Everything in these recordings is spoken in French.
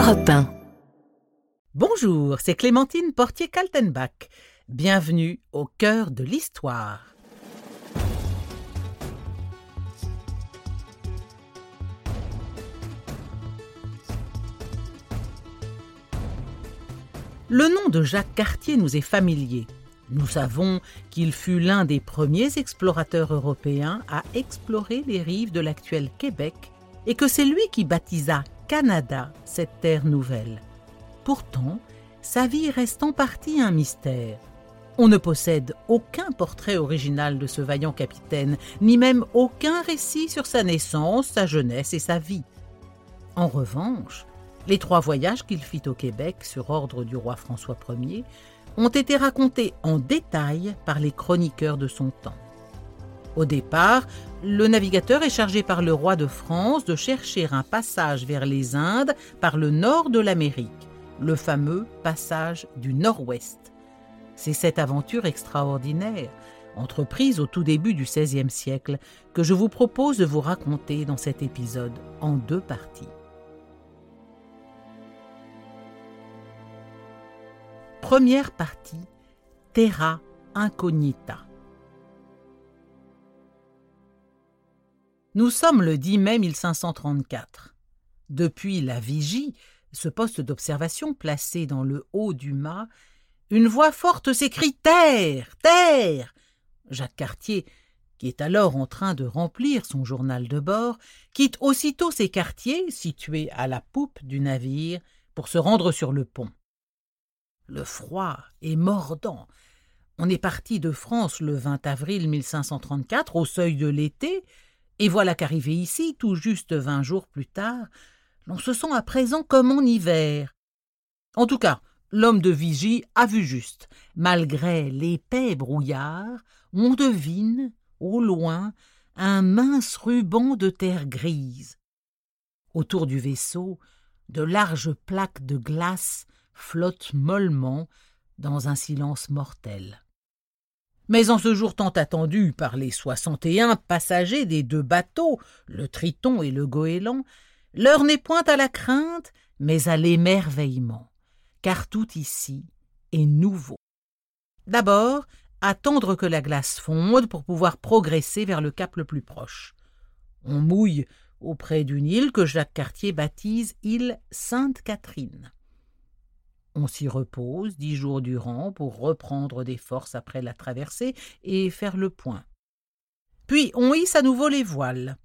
Europe 1. Bonjour, c'est Clémentine Portier-Kaltenbach. Bienvenue au cœur de l'histoire. Le nom de Jacques Cartier nous est familier. Nous savons qu'il fut l'un des premiers explorateurs européens à explorer les rives de l'actuel Québec et que c'est lui qui baptisa Canada, cette terre nouvelle. Pourtant, sa vie reste en partie un mystère. On ne possède aucun portrait original de ce vaillant capitaine, ni même aucun récit sur sa naissance, sa jeunesse et sa vie. En revanche, les 3 voyages qu'il fit au Québec sur ordre du roi François Ier ont été racontés en détail par les chroniqueurs de son temps. Au départ, le navigateur est chargé par le roi de France de chercher un passage vers les Indes par le nord de l'Amérique, le fameux passage du Nord-Ouest. C'est cette aventure extraordinaire, entreprise au tout début du XVIe siècle, que je vous propose de vous raconter dans cet épisode en 2 parties. Première partie, Terra Incognita. Nous sommes le 10 mai 1534. Depuis la vigie, ce poste d'observation placé dans le haut du mât, une voix forte s'écrie « Terre ! Terre !» Jacques Cartier, qui est alors en train de remplir son journal de bord, quitte aussitôt ses quartiers, situés à la poupe du navire, pour se rendre sur le pont. Le froid est mordant. On est parti de France le 20 avril 1534, au seuil de l'été, et voilà qu'arrivé ici, tout juste 20 jours plus tard, l'on se sent à présent comme en hiver. En tout cas, l'homme de vigie a vu juste. Malgré l'épais brouillard, on devine, au loin, un mince ruban de terre grise. Autour du vaisseau, de larges plaques de glace flottent mollement dans un silence mortel. Mais en ce jour tant attendu par les 61 passagers des 2 bateaux, le Triton et le Goéland, l'heure n'est point à la crainte, mais à l'émerveillement, car tout ici est nouveau. D'abord, attendre que la glace fonde pour pouvoir progresser vers le cap le plus proche. On mouille auprès d'une île que Jacques Cartier baptise île Sainte-Catherine. On s'y repose 10 jours durant pour reprendre des forces après la traversée et faire le point. Puis on hisse à nouveau les voiles.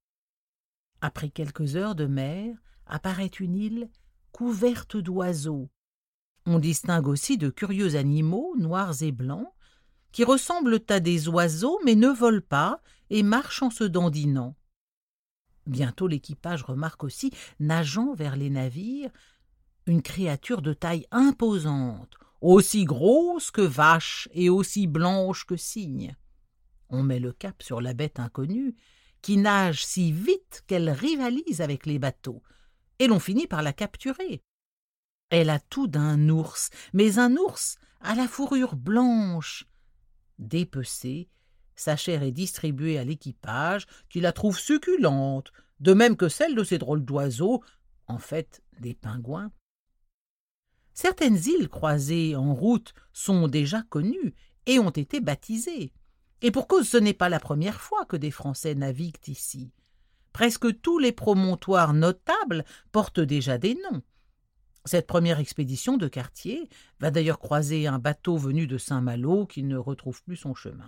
Après quelques heures de mer, apparaît une île couverte d'oiseaux. On distingue aussi de curieux animaux, noirs et blancs, qui ressemblent à des oiseaux mais ne volent pas et marchent en se dandinant. Bientôt l'équipage remarque aussi, nageant vers les navires, une créature de taille imposante, aussi grosse que vache et aussi blanche que cygne. On met le cap sur la bête inconnue, qui nage si vite qu'elle rivalise avec les bateaux, et l'on finit par la capturer. Elle a tout d'un ours, mais un ours à la fourrure blanche. Dépecée, sa chair est distribuée à l'équipage, qui la trouve succulente, de même que celle de ces drôles d'oiseaux, en fait des pingouins. Certaines îles croisées en route sont déjà connues et ont été baptisées. Et pour cause, ce n'est pas la première fois que des Français naviguent ici. Presque tous les promontoires notables portent déjà des noms. Cette première expédition de Cartier va d'ailleurs croiser un bateau venu de Saint-Malo qui ne retrouve plus son chemin.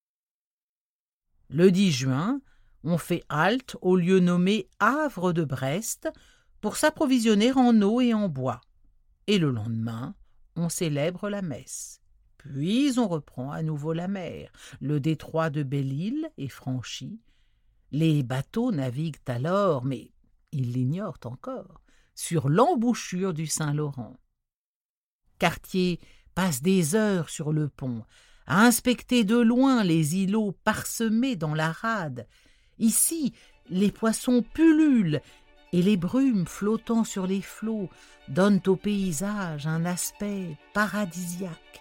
Le 10 juin, on fait halte au lieu nommé Havre de Brest pour s'approvisionner en eau et en bois. Et le lendemain, on célèbre la messe. Puis on reprend à nouveau la mer. Le détroit de Belle-Île est franchi. Les bateaux naviguent alors, mais ils l'ignorent encore, sur l'embouchure du Saint-Laurent. Cartier passe des heures sur le pont, à inspecter de loin les îlots parsemés dans la rade. Ici, les poissons pullulent, et les brumes flottant sur les flots donnent au paysage un aspect paradisiaque.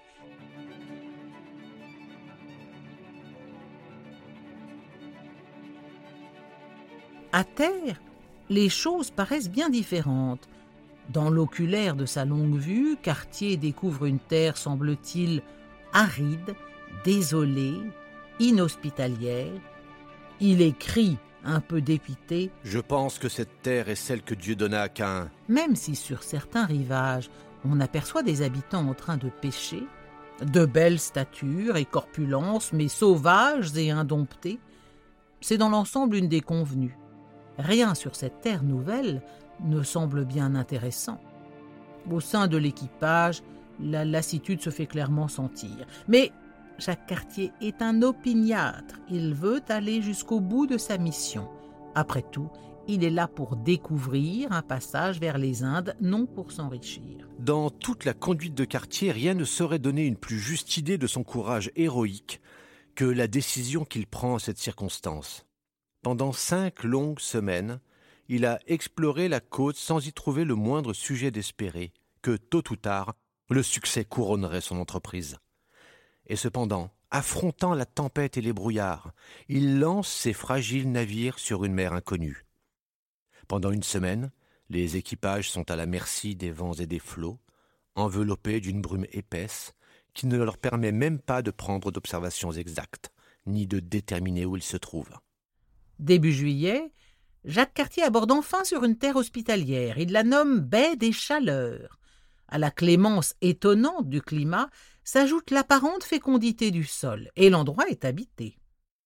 À terre, les choses paraissent bien différentes. Dans l'oculaire de sa longue vue, Cartier découvre une terre, semble-t-il, aride, désolée, inhospitalière. Il écrit, un peu dépité, « Je pense que cette terre est celle que Dieu donna à Caïn. » Même si sur certains rivages, on aperçoit des habitants en train de pêcher, de belles statures et corpulences, mais sauvages et indomptés, c'est dans l'ensemble une déconvenue. Rien sur cette terre nouvelle ne semble bien intéressant. Au sein de l'équipage, la lassitude se fait clairement sentir. Mais Jacques Cartier est un opiniâtre. Il veut aller jusqu'au bout de sa mission. Après tout, il est là pour découvrir un passage vers les Indes, non pour s'enrichir. Dans toute la conduite de Cartier, rien ne saurait donner une plus juste idée de son courage héroïque que la décision qu'il prend en cette circonstance. Pendant 5 longues semaines, il a exploré la côte sans y trouver le moindre sujet d'espérer que, tôt ou tard, le succès couronnerait son entreprise. Et cependant, affrontant la tempête et les brouillards, il lance ses fragiles navires sur une mer inconnue. Pendant 1 semaine, les équipages sont à la merci des vents et des flots, enveloppés d'une brume épaisse qui ne leur permet même pas de prendre d'observations exactes, ni de déterminer où ils se trouvent. Début juillet, Jacques Cartier aborde enfin sur une terre hospitalière. Il la nomme baie des Chaleurs. À la clémence étonnante du climat s'ajoute l'apparente fécondité du sol, et l'endroit est habité.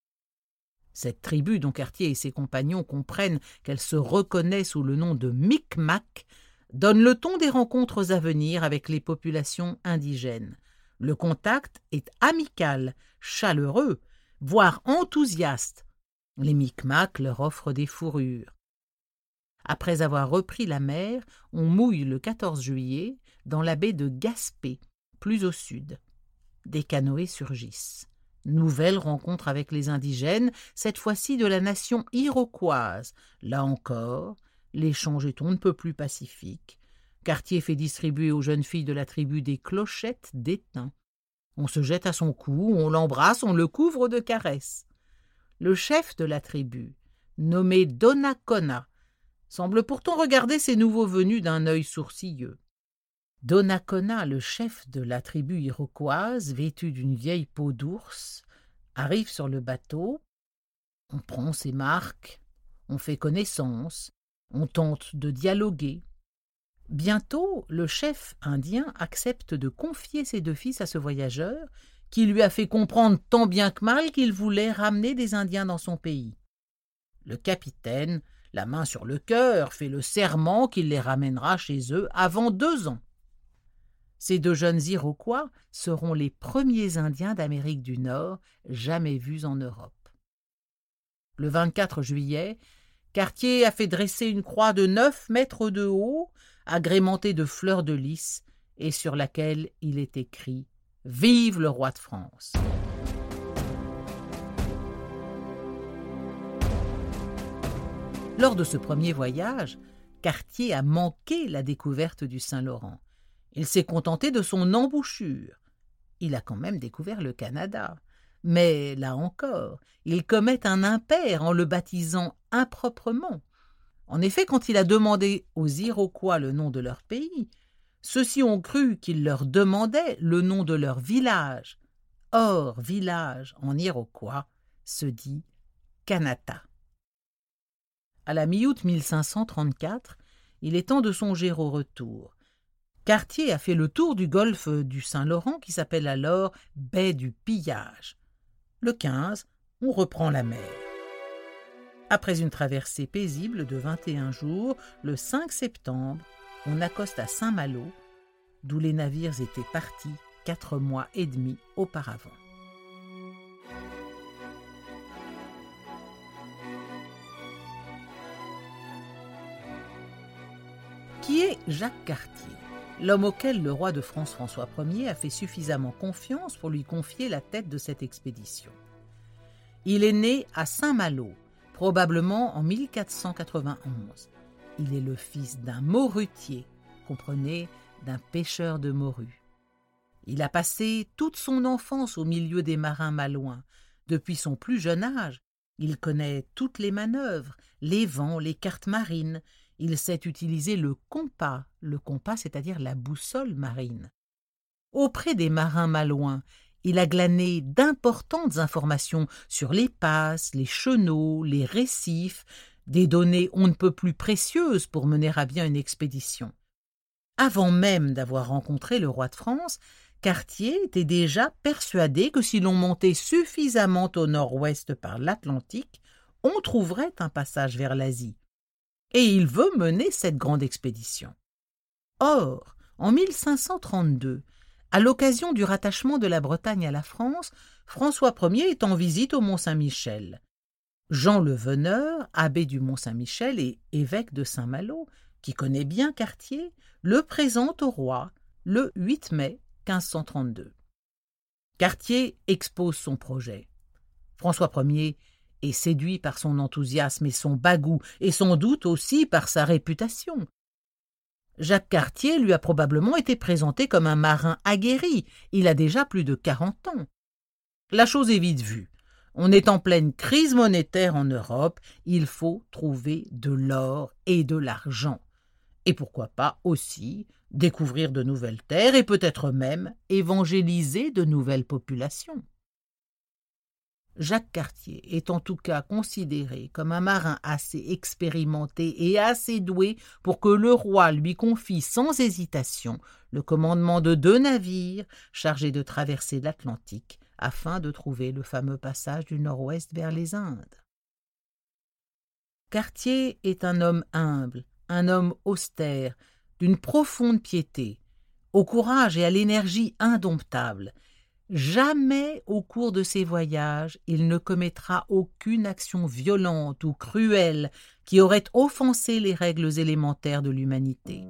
Cette tribu dont Cartier et ses compagnons comprennent qu'elle se reconnaît sous le nom de Micmac donne le ton des rencontres à venir avec les populations indigènes. Le contact est amical, chaleureux, voire enthousiaste. Les Micmacs leur offrent des fourrures. Après avoir repris la mer, on mouille le 14 juillet dans la baie de Gaspé, plus au sud. Des canoës surgissent. Nouvelle rencontre avec les indigènes, cette fois-ci de la nation iroquoise. Là encore, l'échange est on ne peut plus pacifique. Cartier fait distribuer aux jeunes filles de la tribu des clochettes d'étain. On se jette à son cou, on l'embrasse, on le couvre de caresses. Le chef de la tribu, nommé Donnacona, semble pourtant regarder ces nouveaux venus d'un œil sourcilleux. Donnacona, le chef de la tribu iroquoise, vêtu d'une vieille peau d'ours, arrive sur le bateau. On prend ses marques, on fait connaissance, on tente de dialoguer. Bientôt, le chef indien accepte de confier ses 2 fils à ce voyageur qui lui a fait comprendre tant bien que mal qu'il voulait ramener des Indiens dans son pays. Le capitaine, la main sur le cœur, fait le serment qu'il les ramènera chez eux avant 2 ans. Ces 2 jeunes Iroquois seront les premiers Indiens d'Amérique du Nord jamais vus en Europe. Le 24 juillet, Cartier a fait dresser une croix de 9 mètres de haut, agrémentée de fleurs de lys, et sur laquelle il est écrit « Vive le roi de France ». Lors de ce premier voyage, Cartier a manqué la découverte du Saint-Laurent. Il s'est contenté de son embouchure. Il a quand même découvert le Canada. Mais, là encore, il commet un impair en le baptisant improprement. En effet, quand il a demandé aux Iroquois le nom de leur pays, ceux-ci ont cru qu'il leur demandait le nom de leur village. Or, village en iroquois se dit Kanata. À la mi-août 1534, il est temps de songer au retour. Cartier a fait le tour du golfe du Saint-Laurent qui s'appelle alors baie du Pillage. Le 15, on reprend la mer. Après une traversée paisible de 21 jours, le 5 septembre, on accoste à Saint-Malo, d'où les navires étaient partis 4 mois et demi auparavant. Qui est Jacques Cartier, l'homme auquel le roi de France François Ier a fait suffisamment confiance pour lui confier la tête de cette expédition? Il est né à Saint-Malo, probablement en 1491. Il est le fils d'un morutier, comprenez, d'un pêcheur de morues. Il a passé toute son enfance au milieu des marins malouins. Depuis son plus jeune âge, il connaît toutes les manœuvres, les vents, les cartes marines. Il sait utiliser le compas, c'est-à-dire la boussole marine. Auprès des marins malouins, il a glané d'importantes informations sur les passes, les chenaux, les récifs, des données on ne peut plus précieuses pour mener à bien une expédition. Avant même d'avoir rencontré le roi de France, Cartier était déjà persuadé que si l'on montait suffisamment au nord-ouest par l'Atlantique, on trouverait un passage vers l'Asie. Et il veut mener cette grande expédition. Or, en 1532, à l'occasion du rattachement de la Bretagne à la France, François Ier est en visite au Mont-Saint-Michel. Jean le Veneur, abbé du Mont-Saint-Michel et évêque de Saint-Malo, qui connaît bien Cartier, le présente au roi le 8 mai 1532. Cartier expose son projet. François Ier est séduit par son enthousiasme et son bagout, et sans doute aussi par sa réputation. Jacques Cartier lui a probablement été présenté comme un marin aguerri. Il a déjà plus de 40 ans. La chose est vite vue. On est en pleine crise monétaire en Europe. Il faut trouver de l'or et de l'argent. Et pourquoi pas aussi découvrir de nouvelles terres et peut-être même évangéliser de nouvelles populations. Jacques Cartier est en tout cas considéré comme un marin assez expérimenté et assez doué pour que le roi lui confie sans hésitation le commandement de 2 navires chargés de traverser l'Atlantique afin de trouver le fameux passage du nord-ouest vers les Indes. Cartier est un homme humble, un homme austère, d'une profonde piété, au courage et à l'énergie indomptables. Jamais au cours de ses voyages, il ne commettra aucune action violente ou cruelle qui aurait offensé les règles élémentaires de l'humanité.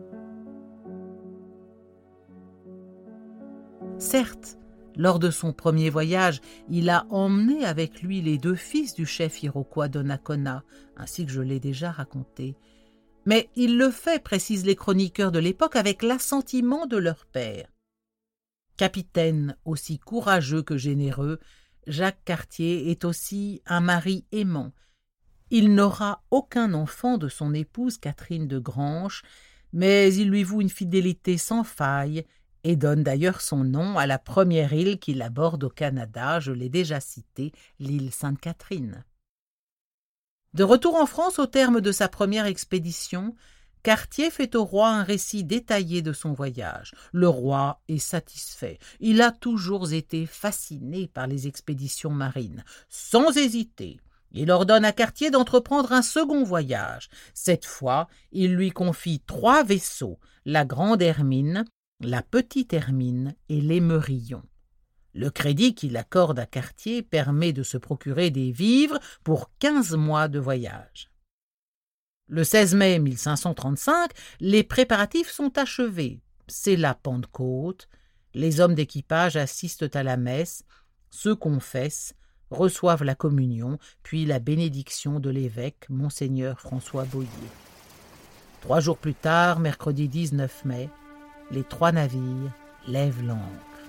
Certes, lors de son premier voyage, il a emmené avec lui les 2 fils du chef iroquois Donnacona, ainsi que je l'ai déjà raconté. Mais il le fait, précisent les chroniqueurs de l'époque, avec l'assentiment de leur père. Capitaine aussi courageux que généreux, Jacques Cartier est aussi un mari aimant. Il n'aura aucun enfant de son épouse Catherine de Grange, mais il lui voue une fidélité sans faille et donne d'ailleurs son nom à la première île qu'il aborde au Canada, je l'ai déjà citée, l'île Sainte-Catherine. De retour en France au terme de sa première expédition, Cartier fait au roi un récit détaillé de son voyage. Le roi est satisfait. Il a toujours été fasciné par les expéditions marines. Sans hésiter, il ordonne à Cartier d'entreprendre un second voyage. Cette fois, il lui confie 3 vaisseaux, la Grande Hermine, la Petite Hermine et l'Émerillon. Le crédit qu'il accorde à Cartier permet de se procurer des vivres pour 15 mois de voyage. Le 16 mai 1535, les préparatifs sont achevés. C'est la Pentecôte. Les hommes d'équipage assistent à la messe, se confessent, reçoivent la communion, puis la bénédiction de l'évêque, Monseigneur François Boyer. 3 jours plus tard, mercredi 19 mai, les 3 navires lèvent l'ancre.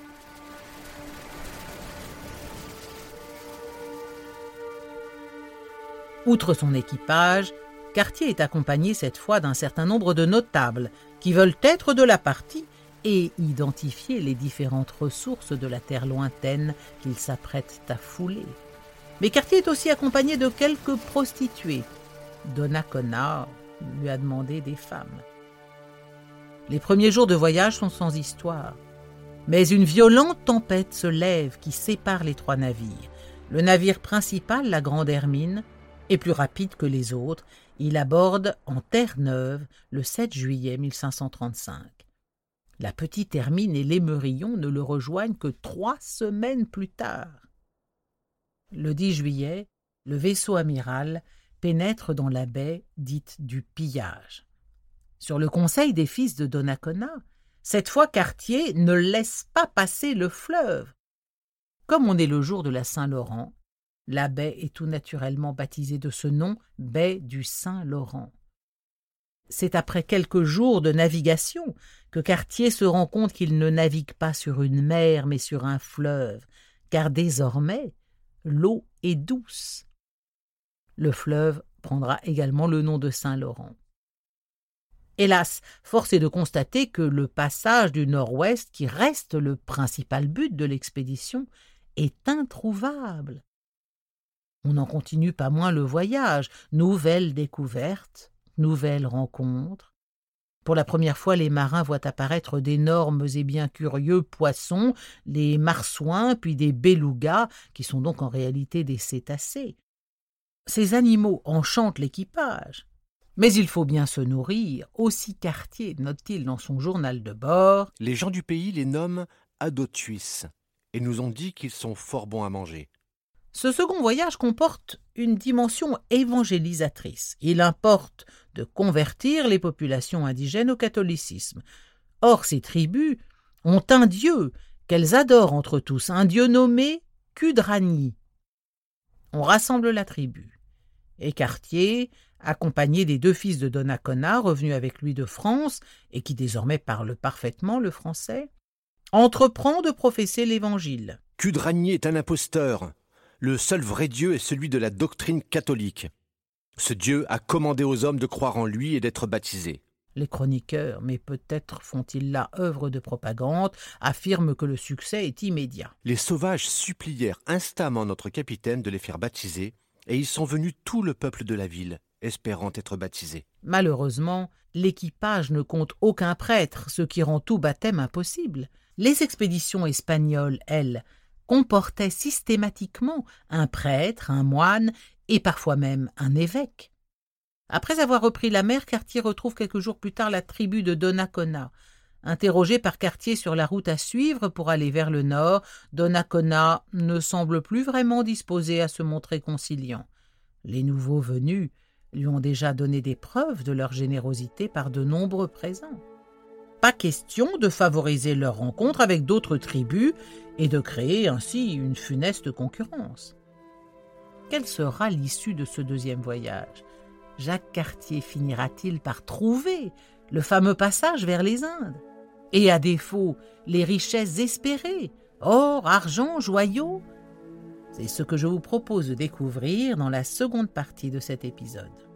Outre son équipage, Cartier est accompagné cette fois d'un certain nombre de notables qui veulent être de la partie et identifier les différentes ressources de la terre lointaine qu'ils s'apprêtent à fouler. Mais Cartier est aussi accompagné de quelques prostituées. Donnacona lui a demandé des femmes. Les premiers jours de voyage sont sans histoire. Mais une violente tempête se lève qui sépare les 3 navires. Le navire principal, la Grande Hermine, est plus rapide que les autres. Il aborde en Terre-Neuve le 7 juillet 1535. La Petite Hermine et l'Émerillon ne le rejoignent que 3 semaines plus tard. Le 10 juillet, le vaisseau amiral pénètre dans la baie dite du Pillage. Sur le conseil des fils de Donnacona, cette fois Cartier ne laisse pas passer le fleuve. Comme on est le jour de la Saint-Laurent, la baie est tout naturellement baptisée de ce nom, baie du Saint-Laurent. C'est après quelques jours de navigation que Cartier se rend compte qu'il ne navigue pas sur une mer mais sur un fleuve, car désormais, l'eau est douce. Le fleuve prendra également le nom de Saint-Laurent. Hélas, force est de constater que le passage du nord-ouest, qui reste le principal but de l'expédition, est introuvable. On n'en continue pas moins le voyage, nouvelles découvertes, nouvelles rencontres. Pour la première fois, les marins voient apparaître d'énormes et bien curieux poissons, les marsouins, puis des belugas, qui sont donc en réalité des cétacés. Ces animaux enchantent l'équipage. Mais il faut bien se nourrir, aussi Cartier note-t-il dans son journal de bord. Les gens du pays les nomment adotuis et nous ont dit qu'ils sont fort bons à manger. Ce second voyage comporte une dimension évangélisatrice. Il importe de convertir les populations indigènes au catholicisme. Or, ces tribus ont un dieu qu'elles adorent entre tous, un dieu nommé Cudragny. On rassemble la tribu. Et Cartier, accompagné des 2 fils de Donnacona, revenus avec lui de France, et qui désormais parlent parfaitement le français, entreprend de professer l'Évangile. Cudragny est un imposteur. Le seul vrai Dieu est celui de la doctrine catholique. Ce Dieu a commandé aux hommes de croire en lui et d'être baptisés. Les chroniqueurs, mais peut-être font-ils là œuvre de propagande, affirment que le succès est immédiat. Les sauvages supplièrent instamment notre capitaine de les faire baptiser, et ils sont venus tout le peuple de la ville, espérant être baptisés. Malheureusement, l'équipage ne compte aucun prêtre, ce qui rend tout baptême impossible. Les expéditions espagnoles, elles, comportaient systématiquement un prêtre, un moine et parfois même un évêque. Après avoir repris la mer, Cartier retrouve quelques jours plus tard la tribu de Donnacona. Interrogé par Cartier sur la route à suivre pour aller vers le nord, Donnacona ne semble plus vraiment disposé à se montrer conciliant. Les nouveaux venus lui ont déjà donné des preuves de leur générosité par de nombreux présents. Pas question de favoriser leur rencontre avec d'autres tribus et de créer ainsi une funeste concurrence. Quelle sera l'issue de ce deuxième voyage ? Jacques Cartier finira-t-il par trouver le fameux passage vers les Indes ? Et à défaut, les richesses espérées, or, argent, joyaux ? C'est ce que je vous propose de découvrir dans la seconde partie de cet épisode.